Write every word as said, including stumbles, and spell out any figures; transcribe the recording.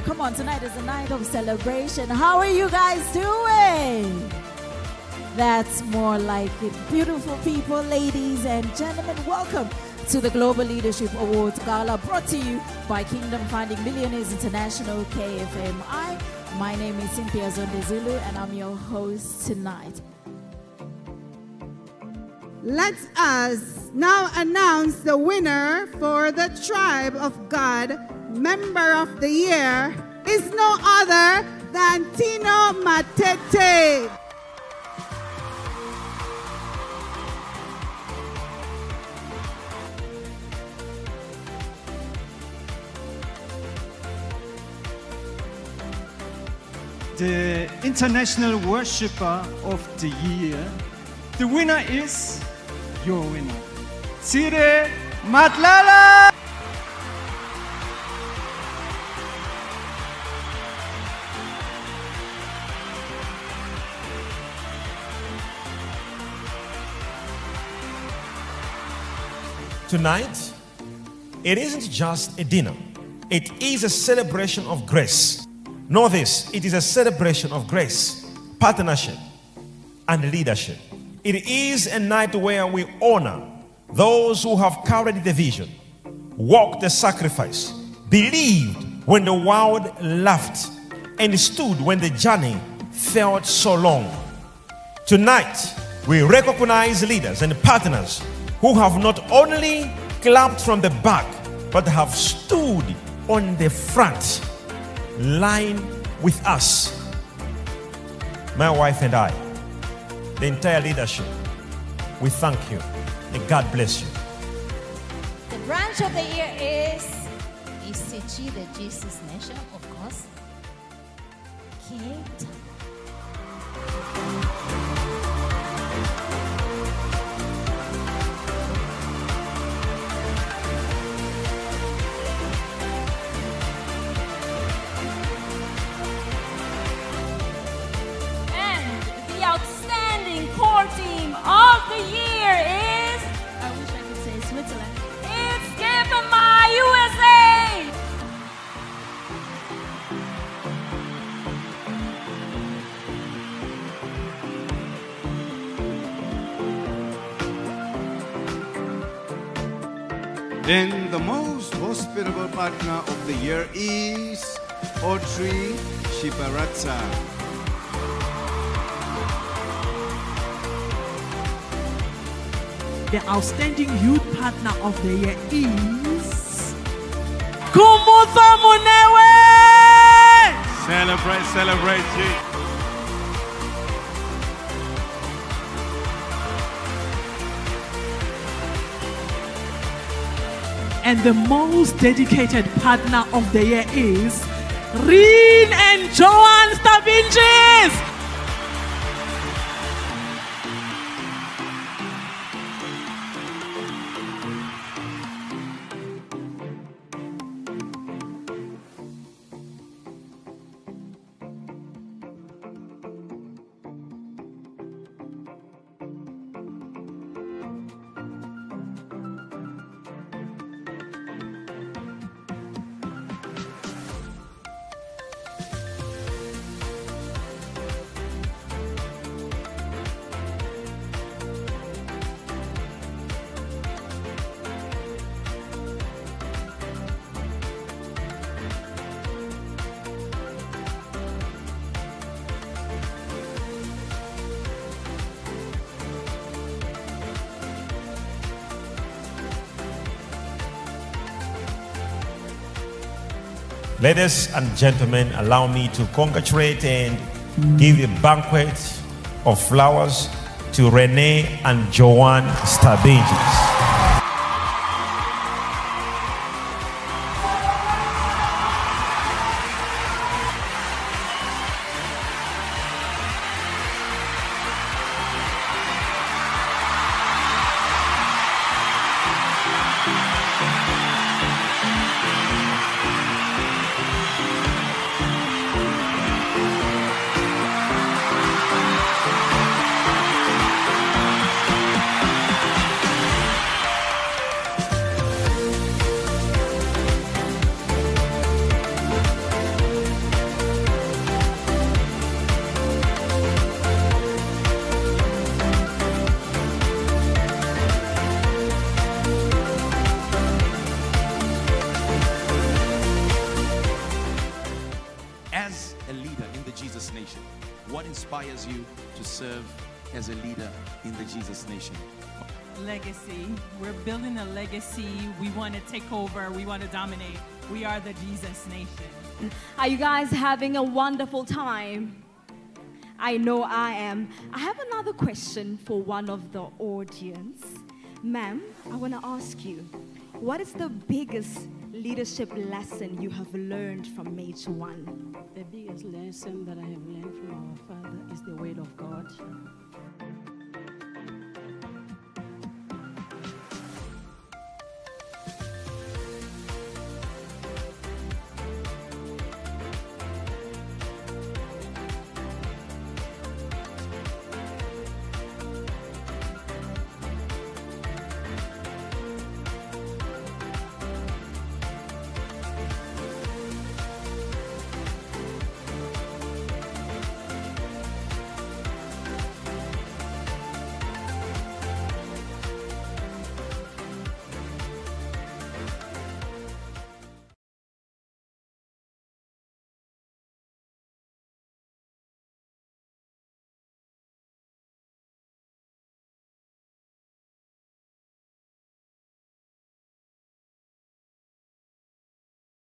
Come on, tonight is a night of celebration. How are you guys doing? That's more like it. Beautiful people, ladies and gentlemen, welcome to the Global Leadership Awards Gala, brought to you by Kingdom Finding Millionaires International, K F M I. My name is Cynthia Zondezulu, and I'm your host tonight. Let us now announce the winner for the Tribe of God Member of the Year is no other than Tino Matete. The International Worshipper of the Year. The winner is your winner, Sire Matlala. Tonight, it isn't just a dinner. It is a celebration of grace. Know this, it is a celebration of grace, partnership, and leadership. It is a night where we honor those who have carried the vision, walked the sacrifice, believed when the world laughed, and stood when the journey felt so long. Tonight, we recognize leaders and partners who have not only clapped from the back, but have stood on the front line with us. My wife and I, the entire leadership, we thank you and God bless you. The branch of the year is E C G, the Jesus Nation, of course. Cape Town. Team of the year is, I wish I could say Switzerland. It's Given My U S A. And the most hospitable partner of the year is Audrey Shibaratsa. The outstanding youth partner of the year is Kumutho Munewe. Celebrate, celebrate, G. And the most dedicated partner of the year is Reen and Joan Stabinges. Ladies and gentlemen, allow me to congratulate and give a banquet of flowers to Renee and Joan Stabinges. what inspires you to serve as a leader in the Jesus Nation? Legacy. We're building a legacy. We want to take over. We want to dominate. We are the Jesus Nation. Are you guys having a wonderful time? I know I am. I have another question for one of the audience. Ma'am, I want to ask you, what is the biggest leadership lesson you have learned from Major One? The biggest lesson that I have learned from our Father is the Word of God.